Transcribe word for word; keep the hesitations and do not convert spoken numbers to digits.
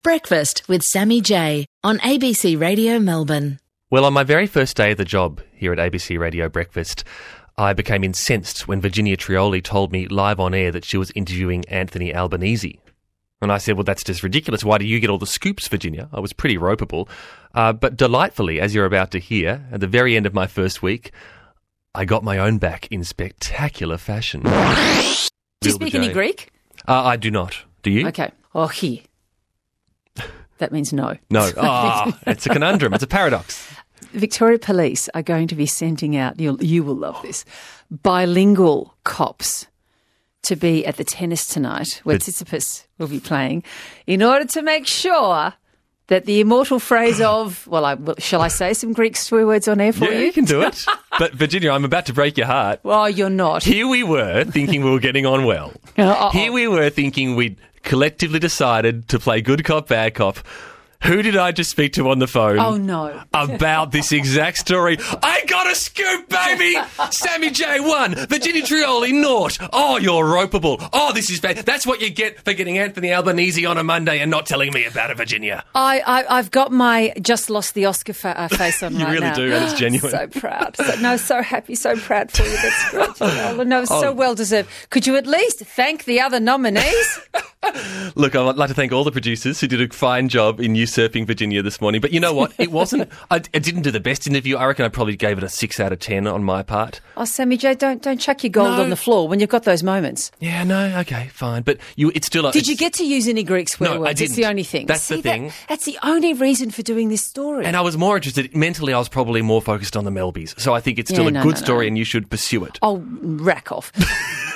Breakfast with Sammy J on A B C Radio Melbourne. Well, on my very first day of the job here at A B C Radio Breakfast, I became incensed when Virginia Trioli told me live on air that she was interviewing Anthony Albanese. And I said, well, that's just ridiculous. Why do you get all the scoops, Virginia? I was pretty ropeable. Uh, but delightfully, as you're about to hear, at the very end of my first week, I got my own back in spectacular fashion. Do you speak any Greek? Uh, I do not. Do you? Okay. Ohi. That means no. No. Oh, it's a conundrum. It's a paradox. Victoria Police are going to be sending out, you'll, you will love this, bilingual cops to be at the tennis tonight, where The- Tsitsipas will be playing, in order to make sure that the immortal phrase of, well, I, well, shall I say some Greek swear words on air for Yeah, you? you can do it. But, Virginia, I'm about to break your heart. Well, you're not. Here we were thinking we were getting on well. Uh-oh. Here we were thinking we'd collectively decided to play good cop, bad cop. Who did I just speak to on the phone? Oh, no. About this exact story. I got a scoop, baby! Sammy J one, Virginia Trioli naught. Oh, you're ropeable. Oh, this is bad. That's what you get for getting Anthony Albanese on a Monday and not telling me about it, Virginia. I, I, I've got my just lost the Oscar fa- uh, face on You right really now. do, and it's genuine. So proud. So, no, so happy, so proud for you. That's great. Oh, no, so well deserved. Could you at least thank the other nominees? Look, I'd like to thank all the producers who did a fine job in usurping Virginia this morning. But you know what? It wasn't... I, I didn't do the best interview. I reckon I probably gave it a six out of ten on my part. Oh, Sammy J, don't don't chuck your gold No. on the floor when you've got those moments. Yeah, no, okay, fine. But you, it's still... A, Did it's, you get to use any Greek swear No, I words? That's the didn't. only thing. That's See, the that- thing. that's the only reason for doing this story. And I was more interested... Mentally, I was probably more focused on the Melbys. So I think it's still Yeah, a no, good no, story no. and you should pursue it. Oh, rack off.